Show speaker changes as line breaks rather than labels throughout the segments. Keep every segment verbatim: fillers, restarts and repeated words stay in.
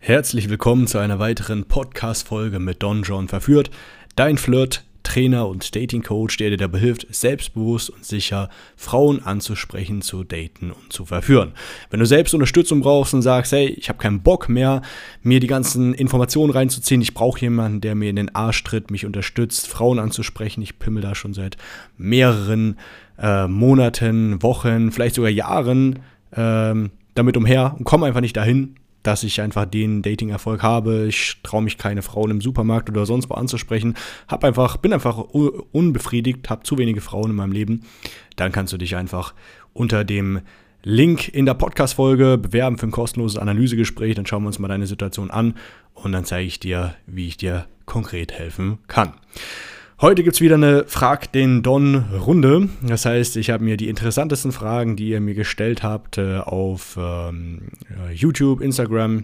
Herzlich willkommen zu einer weiteren Podcast-Folge mit Don John Verführt, dein Flirt, Trainer und Dating-Coach, der dir dabei hilft, selbstbewusst und sicher Frauen anzusprechen, zu daten und zu verführen. Wenn du selbst Unterstützung brauchst und sagst, hey, ich habe keinen Bock mehr, mir die ganzen Informationen reinzuziehen, ich brauche jemanden, der mir in den Arsch tritt, mich unterstützt, Frauen anzusprechen, ich pimmel da schon seit mehreren äh, Monaten, Wochen, vielleicht sogar Jahren ähm, damit umher und komme einfach nicht dahin, dass ich einfach den Dating-Erfolg habe. Ich traue mich keine Frauen im Supermarkt oder sonst wo anzusprechen. Hab einfach, bin einfach unbefriedigt, habe zu wenige Frauen in meinem Leben. Dann kannst du dich einfach unter dem Link in der Podcast-Folge bewerben für ein kostenloses Analysegespräch. Dann schauen wir uns mal deine Situation an und dann zeige ich dir, wie ich dir konkret helfen kann. Heute gibt es wieder eine Frag den Don-Runde. Das heißt, ich habe mir die interessantesten Fragen, die ihr mir gestellt habt, auf ähm, YouTube, Instagram,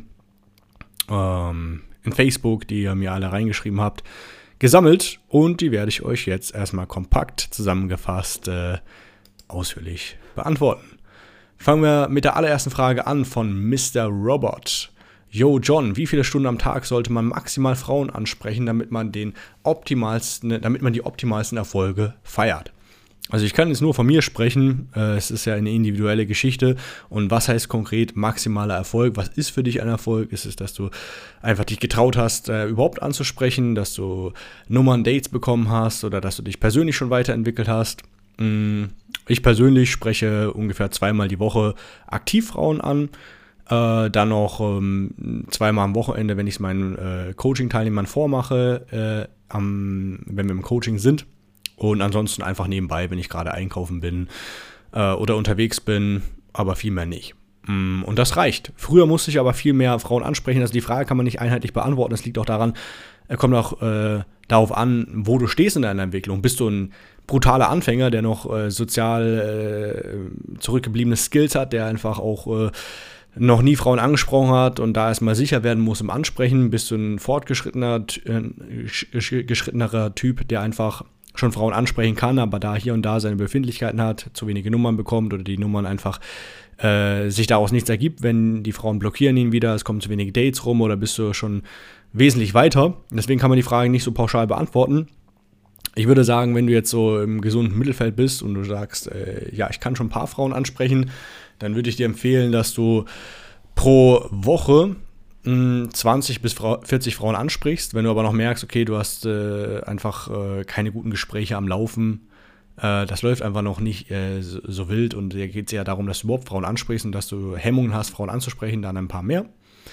ähm, in Facebook, die ihr mir alle reingeschrieben habt, gesammelt. Und die werde ich euch jetzt erstmal kompakt zusammengefasst äh, ausführlich beantworten. Fangen wir mit der allerersten Frage an von Mister Robot. Yo John, wie viele Stunden am Tag sollte man maximal Frauen ansprechen, damit man den optimalsten, damit man die optimalsten Erfolge feiert? Also ich kann jetzt nur von mir sprechen, äh, es ist ja eine individuelle Geschichte. Und was heißt konkret maximaler Erfolg? Was ist für dich ein Erfolg? Ist es, dass du einfach dich getraut hast, äh, überhaupt anzusprechen, dass du Nummern, Dates bekommen hast oder dass du dich persönlich schon weiterentwickelt hast? Ich persönlich spreche ungefähr zweimal die Woche aktiv Frauen an. Äh, dann noch ähm, zweimal am Wochenende, wenn ich es meinen äh, Coaching-Teilnehmern vormache, äh, am, wenn wir im Coaching sind. Und ansonsten einfach nebenbei, wenn ich gerade einkaufen bin äh, oder unterwegs bin, aber viel mehr nicht. Mm, und das reicht. Früher musste ich aber viel mehr Frauen ansprechen. Also die Frage kann man nicht einheitlich beantworten. Es liegt auch daran, äh, kommt auch äh, darauf an, wo du stehst in deiner Entwicklung. Bist du ein brutaler Anfänger, der noch äh, sozial äh, zurückgebliebene Skills hat, der einfach auch äh, noch nie Frauen angesprochen hat und da erstmal sicher werden muss im Ansprechen? Bist du ein fortgeschrittener, äh, geschrittenerer Typ, der einfach schon Frauen ansprechen kann, aber da hier und da seine Befindlichkeiten hat, zu wenige Nummern bekommt oder die Nummern einfach äh, sich daraus nichts ergibt, wenn die Frauen blockieren ihn wieder, es kommen zu wenige Dates rum, oder bist du schon wesentlich weiter? Deswegen kann man die Frage nicht so pauschal beantworten. Ich würde sagen, wenn du jetzt so im gesunden Mittelfeld bist und du sagst, äh, ja, ich kann schon ein paar Frauen ansprechen, dann würde ich dir empfehlen, dass du pro Woche mh, zwanzig bis vierzig Frauen ansprichst. Wenn du aber noch merkst, okay, du hast äh, einfach äh, keine guten Gespräche am Laufen, äh, das läuft einfach noch nicht äh, so, so wild, und da geht es ja darum, dass du überhaupt Frauen ansprichst und dass du Hemmungen hast, Frauen anzusprechen, dann ein paar mehr.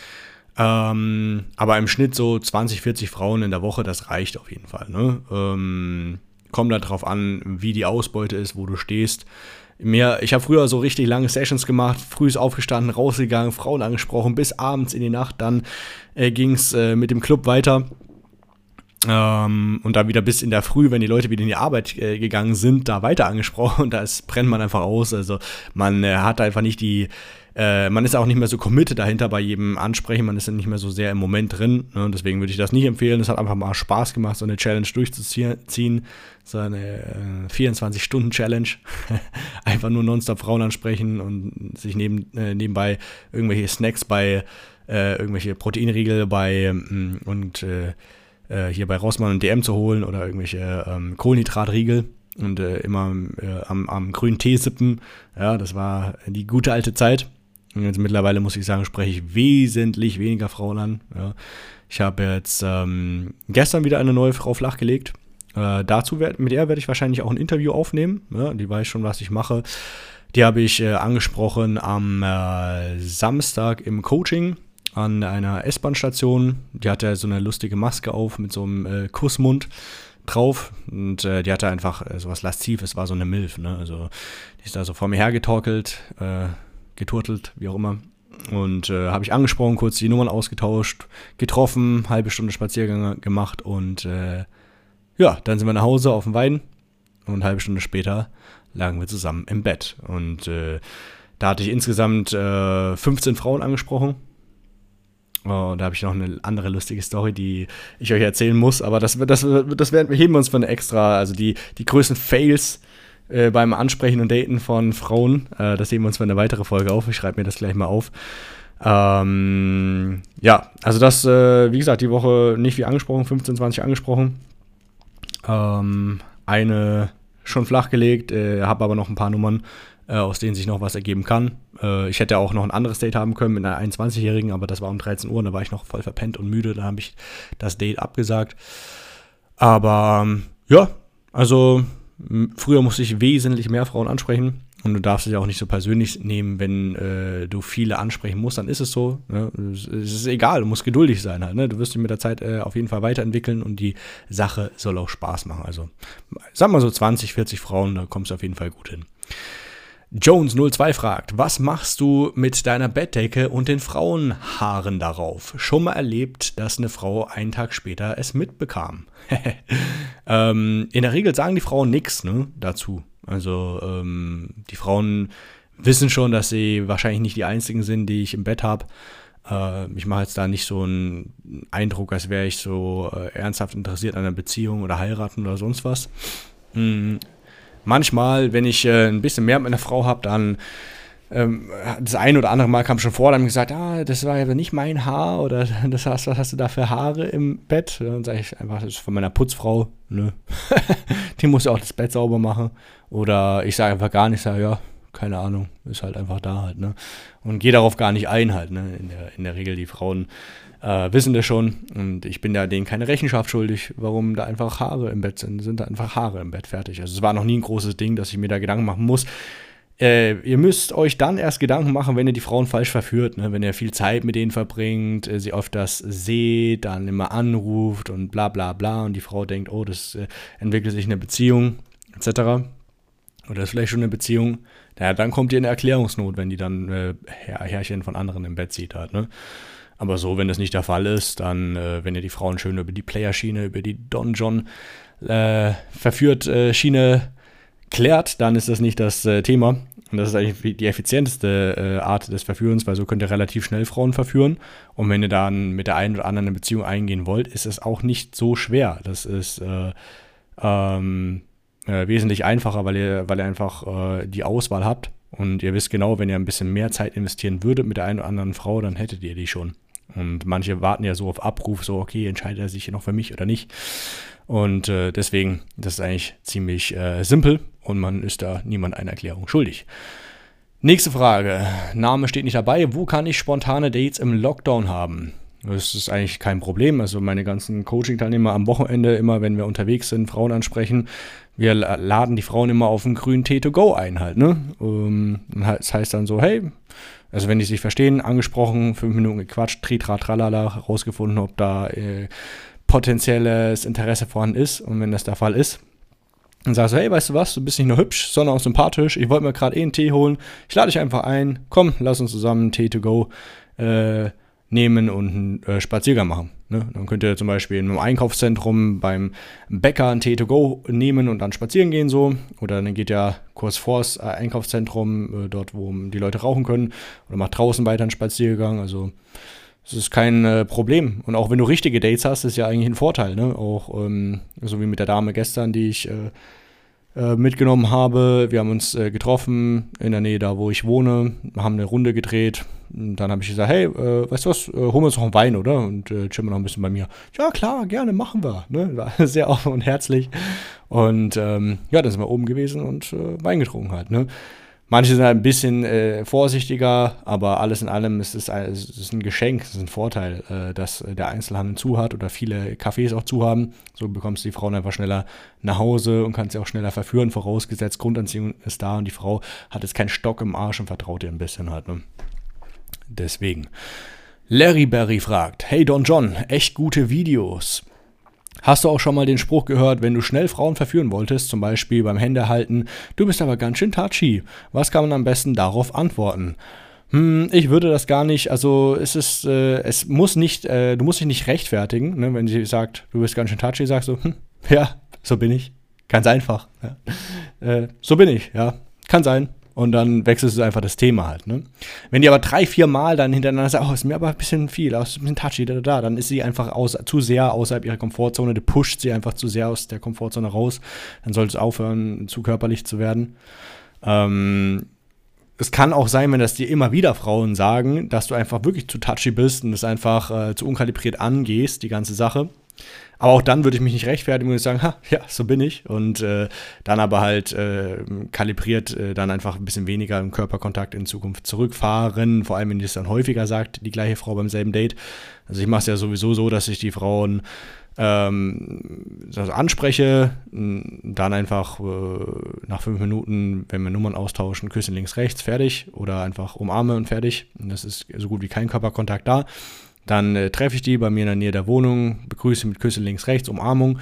Ähm, aber im Schnitt so zwanzig, vierzig Frauen in der Woche, das reicht auf jeden Fall. Ne? Ähm, kommt darauf an, wie die Ausbeute ist, wo du stehst. Mir, ich habe früher so richtig lange Sessions gemacht, früh aufgestanden, rausgegangen, Frauen angesprochen, bis abends in die Nacht. Dann äh, ging es äh, mit dem Club weiter. Ähm, und dann wieder bis in der Früh, wenn die Leute wieder in die Arbeit äh, gegangen sind, da weiter angesprochen. Und da ist, brennt man einfach aus. Also man äh, hat einfach nicht die, äh, man ist auch nicht mehr so committed dahinter bei jedem Ansprechen. Man ist dann nicht mehr so sehr im Moment drin. Ne? Und deswegen würde ich das nicht empfehlen. Es hat einfach mal Spaß gemacht, so eine Challenge durchzuziehen. So eine äh, vierundzwanzig-Stunden-Challenge. Einfach nur nonstop Frauen ansprechen und sich neben, äh, nebenbei irgendwelche Snacks bei, äh, irgendwelche Proteinriegel bei ähm, und äh, hier bei Rossmann und D M zu holen oder irgendwelche ähm, Kohlenhydratriegel und äh, immer äh, am, am grünen Tee sippen. Ja, das war die gute alte Zeit. Und jetzt mittlerweile, muss ich sagen, spreche ich wesentlich weniger Frauen an. Ja. Ich habe jetzt ähm, gestern wieder eine neue Frau flachgelegt. Äh, dazu werd, mit der werde ich wahrscheinlich auch ein Interview aufnehmen. Ja, die weiß schon, was ich mache. Die habe ich äh, angesprochen am äh, Samstag im Coaching an einer S-Bahn-Station. Die hatte so eine lustige Maske auf mit so einem äh, Kussmund drauf, und äh, die hatte einfach äh, sowas Laszives, war so eine Milf, ne? Also die ist da so vor mir hergetorkelt, äh, geturtelt, wie auch immer. Und äh, habe ich angesprochen, kurz die Nummern ausgetauscht, getroffen, halbe Stunde Spaziergang gemacht und äh, ja, dann sind wir nach Hause auf dem Weiden und eine halbe Stunde später lagen wir zusammen im Bett. Und äh, da hatte ich insgesamt äh, fünfzehn Frauen angesprochen. Oh, da habe ich noch eine andere lustige Story, die ich euch erzählen muss, aber das, das, das werden, heben wir uns für eine extra, also die, die größten Fails äh, beim Ansprechen und Daten von Frauen, äh, das heben wir uns für eine weitere Folge auf. Ich schreibe mir das gleich mal auf. Ähm, ja, also das, äh, wie gesagt, die Woche nicht wie angesprochen, fünfzehn, zwanzig angesprochen. Ähm, eine schon flachgelegt, äh, habe aber noch ein paar Nummern, äh, aus denen sich noch was ergeben kann. Äh, ich hätte auch noch ein anderes Date haben können mit einer einundzwanzigjährigen, aber das war um dreizehn Uhr, da war ich noch voll verpennt und müde, da habe ich das Date abgesagt. Aber ähm, ja, also m- früher musste ich wesentlich mehr Frauen ansprechen. Und du darfst es ja auch nicht so persönlich nehmen, wenn äh, du viele ansprechen musst, dann ist es so. Ne? Es ist egal, du musst geduldig sein halt. Ne? Du wirst dich mit der Zeit äh, auf jeden Fall weiterentwickeln und die Sache soll auch Spaß machen. Also sag mal so zwanzig, vierzig Frauen, da kommst du auf jeden Fall gut hin. Jones null zwei fragt, was machst du mit deiner Bettdecke und den Frauenhaaren darauf? Schon mal erlebt, dass eine Frau einen Tag später es mitbekam? ähm, in der Regel sagen die Frauen nichts, ne, dazu. Also ähm, die Frauen wissen schon, dass sie wahrscheinlich nicht die einzigen sind, die ich im Bett habe. Äh, ich mache jetzt da nicht so einen Eindruck, als wäre ich so äh, ernsthaft interessiert an einer Beziehung oder heiraten oder sonst was. Mhm. Manchmal, wenn ich äh, ein bisschen mehr mit einer Frau habe, dann ähm, das ein oder andere Mal kam schon vor, dann haben gesagt, ah, das war ja nicht mein Haar oder das hast, was hast du da für Haare im Bett? Dann sage ich einfach, das ist von meiner Putzfrau, ne? Die muss ja auch das Bett sauber machen. Oder ich sage einfach gar nicht, sage, ja, keine Ahnung, ist halt einfach da halt, ne? Und gehe darauf gar nicht ein halt, ne? In der, in der Regel, die Frauen äh, wissen das schon und ich bin da denen keine Rechenschaft schuldig, warum da einfach Haare im Bett sind, sind da einfach Haare im Bett, fertig. Also es war noch nie ein großes Ding, dass ich mir da Gedanken machen muss. Äh, ihr müsst euch dann erst Gedanken machen, wenn ihr die Frauen falsch verführt, ne? Wenn ihr viel Zeit mit denen verbringt, äh, sie öfters seht, dann immer anruft und bla bla bla und die Frau denkt, oh, das äh, entwickelt sich eine Beziehung, et cetera. Oder ist vielleicht schon eine Beziehung. Naja, dann kommt ihr in Erklärungsnot, wenn die dann äh, Herr, Herrchen von anderen im Bett sieht halt, ne? Aber so, wenn das nicht der Fall ist, dann, äh, wenn ihr die Frauen schön über die Player-Schiene, über die Don John äh, verführt äh, Schiene klärt, dann ist das nicht das äh, Thema. Und das ist eigentlich die effizienteste äh, Art des Verführens, weil so könnt ihr relativ schnell Frauen verführen. Und wenn ihr dann mit der einen oder anderen eine Beziehung eingehen wollt, ist es auch nicht so schwer. Das ist äh, ähm, äh, wesentlich einfacher, weil ihr, weil ihr einfach äh, die Auswahl habt. Und ihr wisst genau, wenn ihr ein bisschen mehr Zeit investieren würdet mit der einen oder anderen Frau, dann hättet ihr die schon. Und manche warten ja so auf Abruf, so okay, entscheidet er sich noch für mich oder nicht. Und äh, deswegen, das ist eigentlich ziemlich äh, simpel und man ist da niemand eine Erklärung schuldig. Nächste Frage, Name steht nicht dabei, wo kann ich spontane Dates im Lockdown haben? Das ist eigentlich kein Problem, also meine ganzen Coaching-Teilnehmer am Wochenende, immer wenn wir unterwegs sind, Frauen ansprechen, wir laden die Frauen immer auf einen grünen Tee to go ein halt, ne? Um, das heißt dann so, hey, also wenn die sich verstehen, angesprochen, fünf Minuten gequatscht, tritra, tralala, rausgefunden, ob da äh, potenzielles Interesse vorhanden ist und wenn das der Fall ist, dann sagst du, hey, weißt du was, du bist nicht nur hübsch, sondern auch sympathisch, ich wollte mir gerade eh einen Tee holen, ich lade dich einfach ein, komm, lass uns zusammen einen Tee to go äh, nehmen und einen äh, Spaziergang machen. Ne? Dann könnt ihr zum Beispiel in einem Einkaufszentrum beim Bäcker einen Tee to go nehmen und dann spazieren gehen so. Oder dann geht ihr kurz vors äh, Einkaufszentrum, äh, dort wo die Leute rauchen können. Oder macht draußen weiter einen Spaziergang. Also es ist kein äh, Problem. Und auch wenn du richtige Dates hast, ist ja eigentlich ein Vorteil. Ne? Auch ähm, so wie mit der Dame gestern, die ich äh, äh, mitgenommen habe. Wir haben uns äh, getroffen in der Nähe da, wo ich wohne, haben eine Runde gedreht. Und dann habe ich gesagt, hey, äh, weißt du was, äh, holen wir uns noch einen Wein, oder? Und äh, chillen wir noch ein bisschen bei mir. Ja, klar, gerne, machen wir. Ne? War sehr offen und herzlich. Und ähm, ja, dann sind wir oben gewesen und äh, Wein getrunken halt. Ne? Manche sind halt ein bisschen äh, vorsichtiger, aber alles in allem ist es, ein, es ist ein Geschenk, es ist ein Vorteil, äh, dass der Einzelhandel zu hat oder viele Cafés auch zu haben. So bekommst du die Frauen einfach schneller nach Hause und kannst sie auch schneller verführen, vorausgesetzt Grundanziehung ist da und die Frau hat jetzt keinen Stock im Arsch und vertraut dir ein bisschen halt. Ne? Deswegen. Larry Berry fragt, hey Don John, echt gute Videos. Hast du auch schon mal den Spruch gehört, wenn du schnell Frauen verführen wolltest, zum Beispiel beim Händehalten, du bist aber ganz schön touchy. Was kann man am besten darauf antworten? Hm, ich würde das gar nicht, also es ist, äh, es muss nicht, äh, du musst dich nicht rechtfertigen, ne? Wenn sie sagt, du bist ganz schön touchy, sagst du, hm, ja, so bin ich. Ganz einfach. Ja. Äh, so bin ich, ja, kann sein. Und dann wechselst du einfach das Thema halt, ne? Wenn die aber drei, vier Mal dann hintereinander sagt, oh, ist mir aber ein bisschen viel, ist ein bisschen touchy, da, da, dann ist sie einfach aus, zu sehr außerhalb ihrer Komfortzone, du pusht sie einfach zu sehr aus der Komfortzone raus, dann solltest du aufhören, zu körperlich zu werden. Ähm, es kann auch sein, wenn das dir immer wieder Frauen sagen, dass du einfach wirklich zu touchy bist und es einfach äh, zu unkalibriert angehst, die ganze Sache. Aber auch dann würde ich mich nicht rechtfertigen und sagen, ha, ja, so bin ich. Und äh, dann aber halt äh, kalibriert äh, dann einfach ein bisschen weniger im Körperkontakt in Zukunft zurückfahren. Vor allem, wenn die es dann häufiger sagt, die gleiche Frau beim selben Date. Also ich mache es ja sowieso so, dass ich die Frauen ähm, das anspreche, dann einfach äh, nach fünf Minuten, wenn wir Nummern austauschen, Küssen links, rechts, fertig. Oder einfach umarme und fertig. Und das ist so gut wie kein Körperkontakt da. Dann äh, treffe ich die bei mir in der Nähe der Wohnung, begrüße mit Küsse links, rechts, Umarmung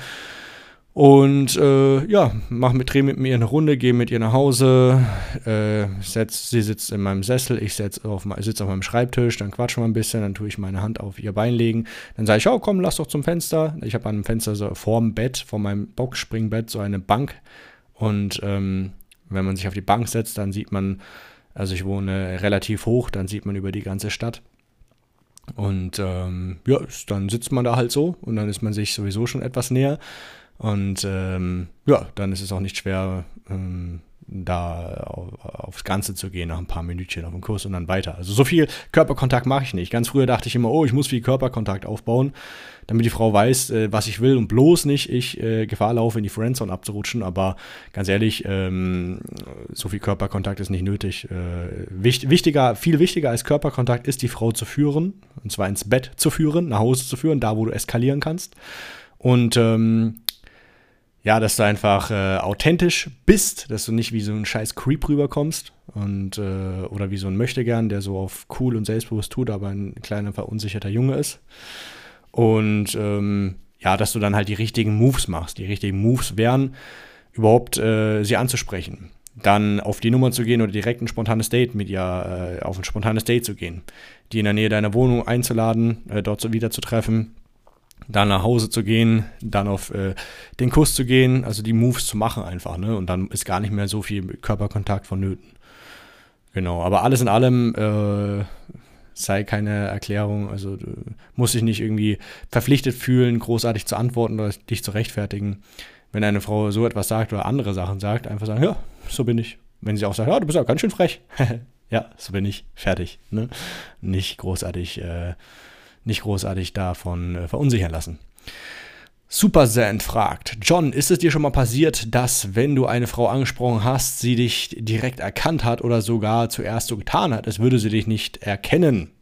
und äh, ja, mache mit, drehe mit mir eine Runde, gehe mit ihr nach Hause, äh, setz, sie sitzt in meinem Sessel, ich sitze auf, sitz auf meinem Schreibtisch, dann quatschen wir ein bisschen, dann tue ich meine Hand auf ihr Bein legen, dann sage ich, oh komm, lass doch zum Fenster. Ich habe an dem Fenster so vorm Bett, vor meinem Boxspringbett so eine Bank und ähm, wenn man sich auf die Bank setzt, dann sieht man, also ich wohne relativ hoch, dann sieht man über die ganze Stadt. Und ähm, ja, dann sitzt man da halt so und dann ist man sich sowieso schon etwas näher. Und ähm, ja, dann ist es auch nicht schwer, ähm, da auf, aufs Ganze zu gehen, nach ein paar Minütchen auf den Kurs und dann weiter. Also so viel Körperkontakt mache ich nicht. Ganz früher dachte ich immer, oh, ich muss viel Körperkontakt aufbauen, damit die Frau weiß, äh, was ich will und bloß nicht ich äh, Gefahr laufe, in die Friendzone abzurutschen. Aber ganz ehrlich, ähm, so viel Körperkontakt ist nicht nötig. Äh, wichtig, wichtiger, viel wichtiger als Körperkontakt ist, die Frau zu führen, und zwar ins Bett zu führen, nach Hause zu führen, da wo du eskalieren kannst. Und ähm, ja, dass du einfach äh, authentisch bist, dass du nicht wie so ein scheiß Creep rüberkommst und äh, oder wie so ein Möchtegern, der so auf cool und selbstbewusst tut, aber ein kleiner verunsicherter Junge ist. Und ähm, ja, dass du dann halt die richtigen Moves machst. Die richtigen Moves wären, überhaupt äh, sie anzusprechen. Dann auf die Nummer zu gehen oder direkt ein spontanes Date mit ihr, äh, auf ein spontanes Date zu gehen. Die in der Nähe deiner Wohnung einzuladen, äh, dort so wieder zu treffen. Dann nach Hause zu gehen, dann auf äh, den Kuss zu gehen, also die Moves zu machen einfach, ne? Und dann ist gar nicht mehr so viel Körperkontakt vonnöten. Genau, aber alles in allem äh, sei keine Erklärung, also du musst dich nicht irgendwie verpflichtet fühlen, großartig zu antworten oder dich zu rechtfertigen. Wenn eine Frau so etwas sagt oder andere Sachen sagt, einfach sagen, ja, so bin ich. Wenn sie auch sagt, ja, du bist ja ganz schön frech. Ja, so bin ich, fertig, ne? Nicht großartig äh, nicht großartig davon äh, verunsichern lassen. Super Sand fragt, John, ist es dir schon mal passiert, dass, wenn du eine Frau angesprochen hast, sie dich direkt erkannt hat oder sogar zuerst so getan hat, als würde sie dich nicht erkennen?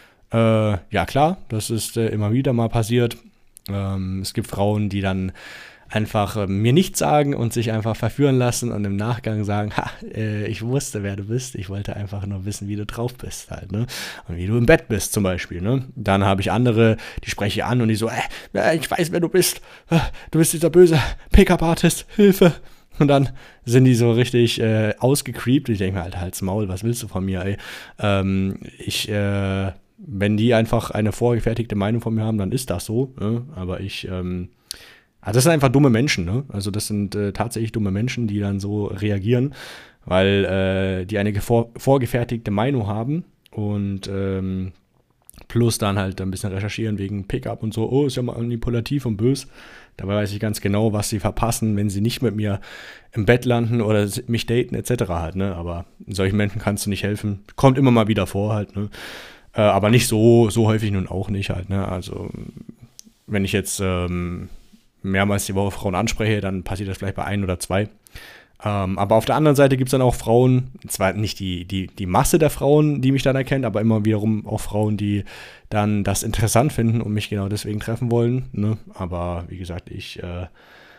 Äh, ja klar, das ist äh, immer wieder mal passiert. Ähm, es gibt Frauen, die dann einfach äh, mir nichts sagen und sich einfach verführen lassen und im Nachgang sagen, ha, äh, ich wusste, wer du bist, ich wollte einfach nur wissen, wie du drauf bist halt, ne? Und wie du im Bett bist zum Beispiel, ne? Dann habe ich andere, die spreche ich an und die so, äh, ich weiß, wer du bist, du bist dieser böse Pickup-Artist, Hilfe. Und dann sind die so richtig äh, ausgecreept. Ich denke mir, Alter, halt's Maul, was willst du von mir, ey? Ähm, ich, äh, wenn die einfach eine vorgefertigte Meinung von mir haben, dann ist das so, ne? Aber ich, ähm, Also das sind einfach dumme Menschen, ne? Also das sind äh, tatsächlich dumme Menschen, die dann so reagieren, weil äh, die eine vor, vorgefertigte Meinung haben und ähm, plus dann halt ein bisschen recherchieren wegen Pickup und so, oh, ist ja manipulativ und böse. Dabei weiß ich ganz genau, was sie verpassen, wenn sie nicht mit mir im Bett landen oder mich daten et cetera halt, ne? Aber solchen Menschen kannst du nicht helfen. Kommt immer mal wieder vor halt, ne? Äh, aber nicht so, so häufig nun auch nicht halt, ne? Also wenn ich jetzt ähm, mehrmals die Woche Frauen anspreche, dann passiert das vielleicht bei ein oder zwei. Ähm, aber auf der anderen Seite gibt es dann auch Frauen, zwar nicht die, die, die Masse der Frauen, die mich dann erkennen, aber immer wiederum auch Frauen, die dann das interessant finden und mich genau deswegen treffen wollen. Ne? Aber wie gesagt, ich äh,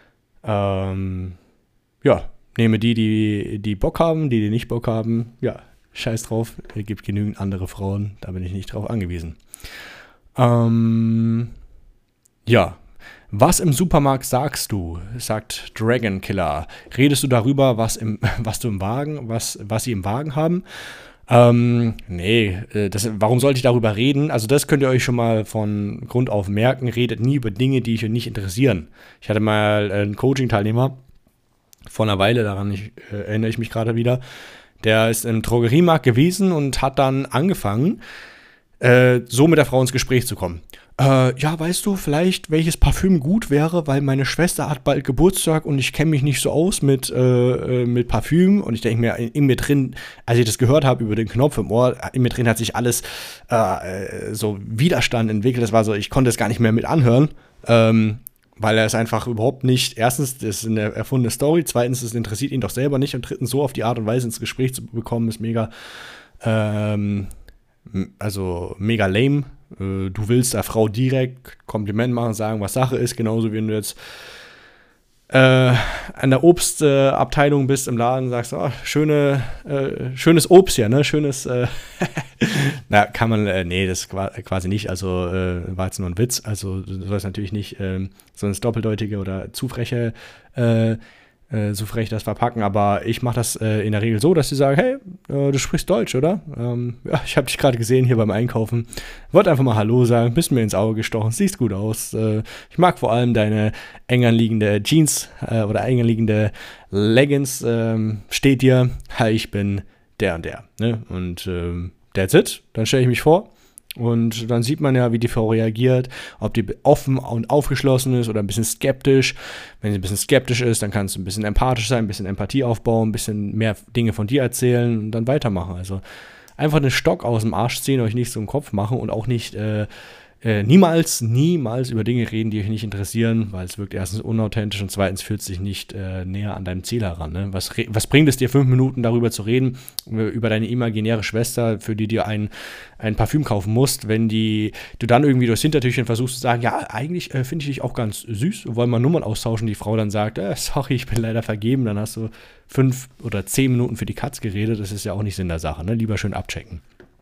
ähm, ja, nehme die, die, die Bock haben, die, die nicht Bock haben. Ja, scheiß drauf, es gibt genügend andere Frauen, da bin ich nicht drauf angewiesen. Ähm, ja, was im Supermarkt sagst du, sagt Dragon Killer. Redest du darüber, was, im, was du im Wagen, was, was sie im Wagen haben? Ähm, nee, das, warum sollte ich darüber reden? Also das könnt ihr euch schon mal von Grund auf merken. Redet nie über Dinge, die euch nicht interessieren. Ich hatte mal einen Coaching-Teilnehmer vor einer Weile, daran ich, äh, erinnere ich mich gerade wieder. Der ist im Drogeriemarkt gewesen und hat dann angefangen, äh, so mit der Frau ins Gespräch zu kommen. Äh, ja, weißt du, vielleicht welches Parfüm gut wäre, weil meine Schwester hat bald Geburtstag und ich kenne mich nicht so aus mit, äh, mit Parfüm. Und ich denke mir, in, in mir drin, als ich das gehört habe über den Knopf im Ohr, in mir drin hat sich alles äh, so Widerstand entwickelt. Das war so, ich konnte es gar nicht mehr mit anhören, ähm, weil er es einfach überhaupt nicht, erstens, das ist eine erfundene Story, zweitens, es interessiert ihn doch selber nicht und drittens, so auf die Art und Weise ins Gespräch zu bekommen, ist mega, ähm, also mega lame. Du willst der Frau direkt Kompliment machen, sagen, was Sache ist, genauso wie wenn du jetzt äh, an der Obstabteilung äh, bist im Laden und sagst, oh, schöne, äh, schönes Obst hier, ne, schönes, äh, na, kann man, äh, nee, das quasi nicht, also äh, war jetzt nur ein Witz, also du sollst natürlich nicht äh, so ins Doppeldeutige oder zu freche äh, Äh, so frech das verpacken, aber ich mache das äh, in der Regel so, dass sie sagen, hey, äh, du sprichst Deutsch, oder? Ähm, ja, ich habe dich gerade gesehen hier beim Einkaufen. Wollte einfach mal Hallo sagen, bist mir ins Auge gestochen, siehst gut aus. Äh, ich mag vor allem deine eng anliegende Jeans äh, oder eng anliegende Leggings. Ähm, steht dir, hi, ich bin der und der. Ne? Und ähm, that's it. Dann stelle ich mich vor. Und dann sieht man ja, wie die Frau reagiert, ob die offen und aufgeschlossen ist oder ein bisschen skeptisch. Wenn sie ein bisschen skeptisch ist, dann kannst du ein bisschen empathisch sein, ein bisschen Empathie aufbauen, ein bisschen mehr Dinge von dir erzählen und dann weitermachen. Also einfach den Stock aus dem Arsch ziehen, euch nicht so im Kopf machen und auch nicht äh, äh, niemals, niemals über Dinge reden, die euch nicht interessieren, weil es wirkt erstens unauthentisch und zweitens fühlt sich nicht äh, näher an deinem Ziel heran. Ne? Was, was bringt es dir, fünf Minuten darüber zu reden, über deine imaginäre Schwester, für die dir ein, ein Parfüm kaufen musst, wenn die du dann irgendwie durchs Hintertürchen versuchst zu sagen, ja, eigentlich äh, finde ich dich auch ganz süß, wollen wir Nummern austauschen, die Frau dann sagt, äh, sorry, ich bin leider vergeben, dann hast du fünf oder zehn Minuten für die Katz geredet, das ist ja auch nicht Sinn der Sache, ne? Lieber schön abchecken.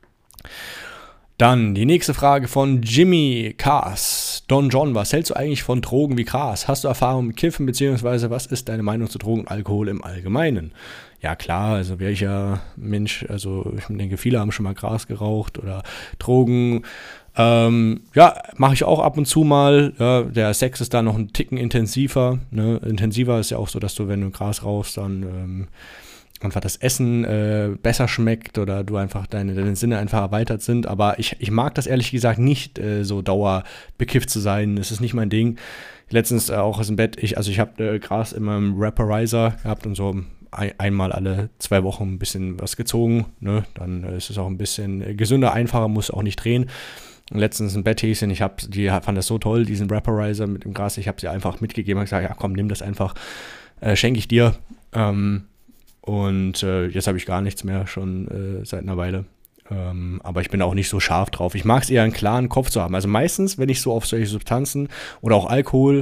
Dann die nächste Frage von Jimmy Cars. Don John, was hältst du eigentlich von Drogen wie Gras? Hast du Erfahrung mit Kiffen, beziehungsweise was ist deine Meinung zu Drogen und Alkohol im Allgemeinen? Ja klar, also welcher Mensch, also ich denke, viele haben schon mal Gras geraucht oder Drogen. Ähm, ja, mache ich auch ab und zu mal. Ja, der Sex ist da noch ein Ticken intensiver. Ne? Intensiver ist ja auch so, dass du, wenn du Gras rauchst, dann ähm, einfach das Essen äh, besser schmeckt oder du einfach deine, deine Sinne einfach erweitert sind. Aber ich, ich mag das ehrlich gesagt nicht, äh, so dauerbekifft zu sein. Das ist nicht mein Ding. Letztens äh, auch aus dem Bett, ich, also ich habe äh, Gras in meinem Vaporizer gehabt und so ein, einmal alle zwei Wochen ein bisschen was gezogen. Ne? Dann äh, ist es auch ein bisschen äh, gesünder, einfacher, muss auch nicht drehen. Letztens ein Betthäschen, ich hab, die fand das so toll, diesen Vaporizer mit dem Gras. Ich habe sie einfach mitgegeben und gesagt, ja komm, nimm das einfach, äh, schenke ich dir. Ähm, Und äh, jetzt habe ich gar nichts mehr, schon äh, seit einer Weile. Ähm, aber ich bin auch nicht so scharf drauf. Ich mag es eher, einen klaren Kopf zu haben. Also meistens, wenn ich so auf solche Substanzen oder auch Alkohol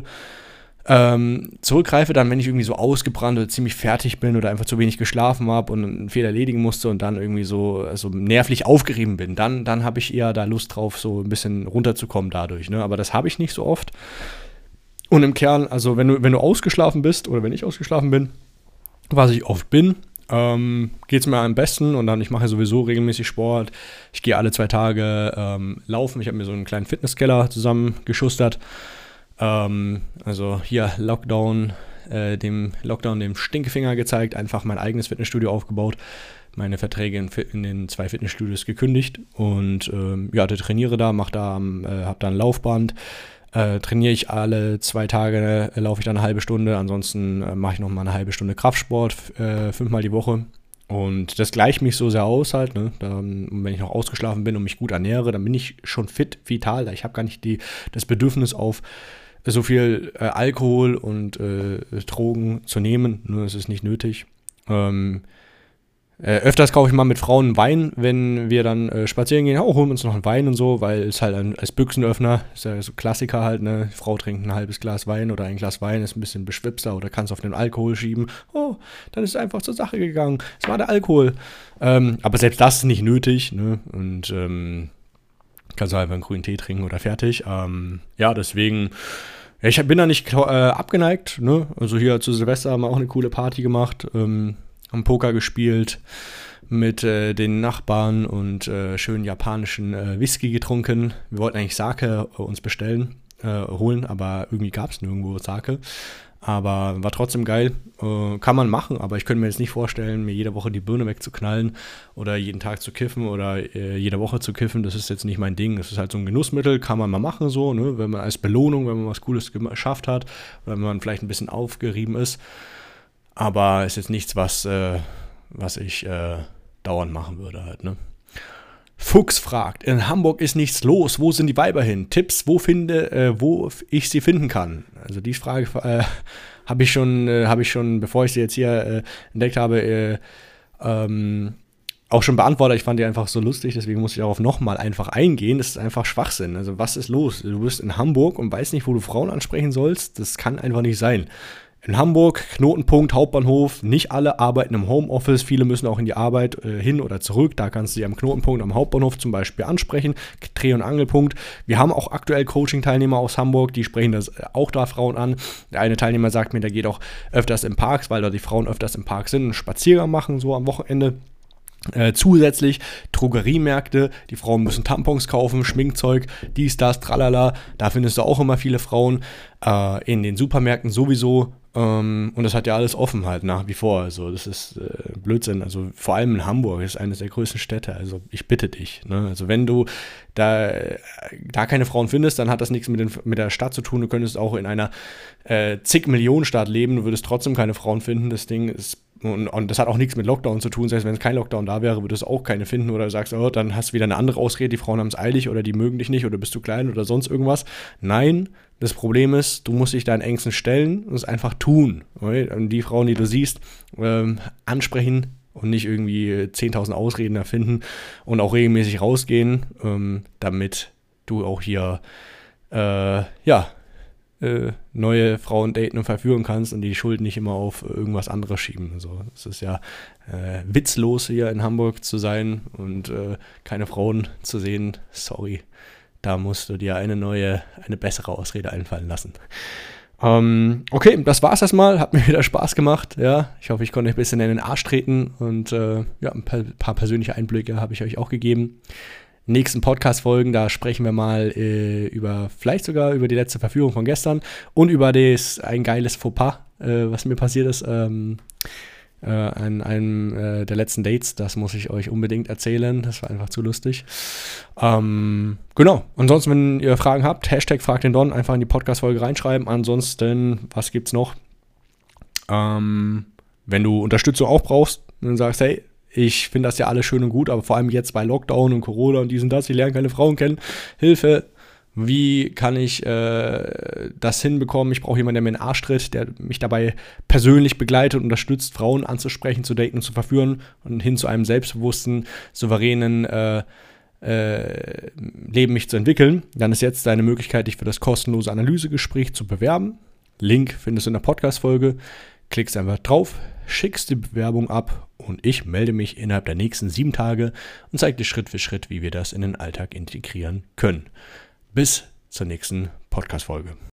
ähm, zurückgreife, dann, wenn ich irgendwie so ausgebrannt oder ziemlich fertig bin oder einfach zu wenig geschlafen habe und einen Fehler erledigen musste und dann irgendwie so also nervlich aufgerieben bin, dann, dann habe ich eher da Lust drauf, so ein bisschen runterzukommen dadurch. Ne? Aber das habe ich nicht so oft. Und im Kern, also wenn du, wenn du ausgeschlafen bist oder wenn ich ausgeschlafen bin, was ich oft bin, ähm, geht es mir am besten und dann, ich mache sowieso regelmäßig Sport. Ich gehe alle zwei Tage ähm, laufen. Ich habe mir so einen kleinen Fitnesskeller zusammengeschustert. Ähm, also hier Lockdown, äh, dem Lockdown dem Stinkefinger gezeigt, einfach mein eigenes Fitnessstudio aufgebaut, meine Verträge in, in den zwei Fitnessstudios gekündigt und ähm, ja, trainiere da, mache da, äh, habe da ein Laufband. Äh, trainiere ich alle zwei Tage, äh, laufe ich dann eine halbe Stunde, ansonsten äh, mache ich noch mal eine halbe Stunde Kraftsport, äh, fünfmal die Woche und das gleicht mich so sehr aus halt, ne? Dann, wenn ich noch ausgeschlafen bin und mich gut ernähre, dann bin ich schon fit, vital, ich habe gar nicht die, das Bedürfnis auf so viel äh, Alkohol und äh, Drogen zu nehmen, ne? Das ist nicht nötig. Ähm, Äh, öfters kaufe ich mal mit Frauen Wein, wenn wir dann äh, spazieren gehen, oh, holen wir uns noch einen Wein und so, weil es halt ein, als Büchsenöffner, ist ja so Klassiker halt, ne, die Frau trinkt ein halbes Glas Wein oder ein Glas Wein, ist ein bisschen beschwipster oder kann es auf den Alkohol schieben, oh, dann ist es einfach zur Sache gegangen, es war der Alkohol. Ähm, aber selbst das ist nicht nötig, ne, und ähm, kannst du einfach einen grünen Tee trinken oder fertig. Ähm, ja, deswegen, ja, ich bin da nicht äh, abgeneigt, ne, also hier zu Silvester haben wir auch eine coole Party gemacht, ähm, haben Poker gespielt, mit äh, den Nachbarn und äh, schönen japanischen äh, Whisky getrunken. Wir wollten eigentlich Sake äh, uns bestellen. äh, holen, aber irgendwie gab es nirgendwo Sake. Aber war trotzdem geil, äh, kann man machen, aber ich könnte mir jetzt nicht vorstellen, mir jede Woche die Birne wegzuknallen oder jeden Tag zu kiffen oder äh, jede Woche zu kiffen, das ist jetzt nicht mein Ding. Das ist halt so ein Genussmittel, kann man mal machen so, ne? Wenn man als Belohnung, wenn man was Cooles geschafft hat oder wenn man vielleicht ein bisschen aufgerieben ist, aber ist jetzt nichts, was, äh, was ich äh, dauernd machen würde halt, ne? Fuchs fragt, in Hamburg ist nichts los, wo sind die Weiber hin? Tipps, wo finde, äh, wo ich sie finden kann? Also die Frage äh, habe ich schon, äh, habe ich schon, bevor ich sie jetzt hier äh, entdeckt habe, äh, ähm, auch schon beantwortet. Ich fand die einfach so lustig, deswegen muss ich darauf nochmal einfach eingehen. Das ist einfach Schwachsinn. Also was ist los? Du bist in Hamburg und weißt nicht, wo du Frauen ansprechen sollst? Das kann einfach nicht sein. In Hamburg, Knotenpunkt, Hauptbahnhof, nicht alle arbeiten im Homeoffice, viele müssen auch in die Arbeit äh, hin oder zurück, da kannst du sie am Knotenpunkt am Hauptbahnhof zum Beispiel ansprechen, Dreh- und Angelpunkt. Wir haben auch aktuell Coaching-Teilnehmer aus Hamburg, die sprechen das äh, auch da Frauen an. Der eine Teilnehmer sagt mir, der geht auch öfters in Parks, weil da die Frauen öfters im Park sind, einen Spaziergang machen, so am Wochenende. Äh, zusätzlich Drogeriemärkte, die Frauen müssen Tampons kaufen, Schminkzeug, dies, das, tralala, da findest du auch immer viele Frauen, äh, in den Supermärkten sowieso, ähm, und das hat ja alles offen halt nach wie vor, also das ist äh, Blödsinn, also vor allem in Hamburg, ist eines der größten Städte, also ich bitte dich, ne? Also wenn du da, da keine Frauen findest, dann hat das nichts mit, den, mit der Stadt zu tun, du könntest auch in einer äh, zig Millionen Stadt leben, du würdest trotzdem keine Frauen finden, das Ding ist. Und, und das hat auch nichts mit Lockdown zu tun. Selbst wenn es kein Lockdown da wäre, würdest du auch keine finden. Oder du sagst, oh, dann hast du wieder eine andere Ausrede, die Frauen haben es eilig oder die mögen dich nicht oder bist du klein oder sonst irgendwas. Nein, das Problem ist, du musst dich deinen Ängsten stellen und es einfach tun. Okay? Und die Frauen, die du siehst, ähm, ansprechen und nicht irgendwie zehntausend Ausreden erfinden und auch regelmäßig rausgehen, ähm, damit du auch hier, äh, ja, neue Frauen daten und verführen kannst und die Schuld nicht immer auf irgendwas anderes schieben. Also es ist ja äh, witzlos, hier in Hamburg zu sein und äh, keine Frauen zu sehen. Sorry, da musst du dir eine neue, eine bessere Ausrede einfallen lassen. Ähm, okay, das war's erstmal. Hat mir wieder Spaß gemacht. Ja, ich hoffe, ich konnte euch ein bisschen in den Arsch treten und äh, ja, ein paar, paar persönliche Einblicke habe ich euch auch gegeben. Nächsten Podcast-Folgen, da sprechen wir mal äh, über, vielleicht sogar über die letzte Verführung von gestern und über das, ein geiles Fauxpas, äh, was mir passiert ist, ähm, äh, an einem äh, der letzten Dates. Das muss ich euch unbedingt erzählen, das war einfach zu lustig. Ähm, genau, ansonsten, wenn ihr Fragen habt, Hashtag fragt den Don, einfach in die Podcast-Folge reinschreiben. Ansonsten, was gibt's noch? Ähm, wenn du Unterstützung auch brauchst und sagst, hey, ich finde das ja alles schön und gut, aber vor allem jetzt bei Lockdown und Corona und dies und das, ich lerne keine Frauen kennen. Hilfe, wie kann ich äh, das hinbekommen? Ich brauche jemanden, der mir einen Arsch tritt, der mich dabei persönlich begleitet und unterstützt, Frauen anzusprechen, zu daten und zu verführen und hin zu einem selbstbewussten, souveränen äh, äh, Leben mich zu entwickeln. Dann ist jetzt deine Möglichkeit, dich für das kostenlose Analysegespräch zu bewerben. Link findest du in der Podcast-Folge. Klickst einfach drauf, schickst die Bewerbung ab und ich melde mich innerhalb der nächsten sieben Tage und zeige dir Schritt für Schritt, wie wir das in den Alltag integrieren können. Bis zur nächsten Podcast-Folge.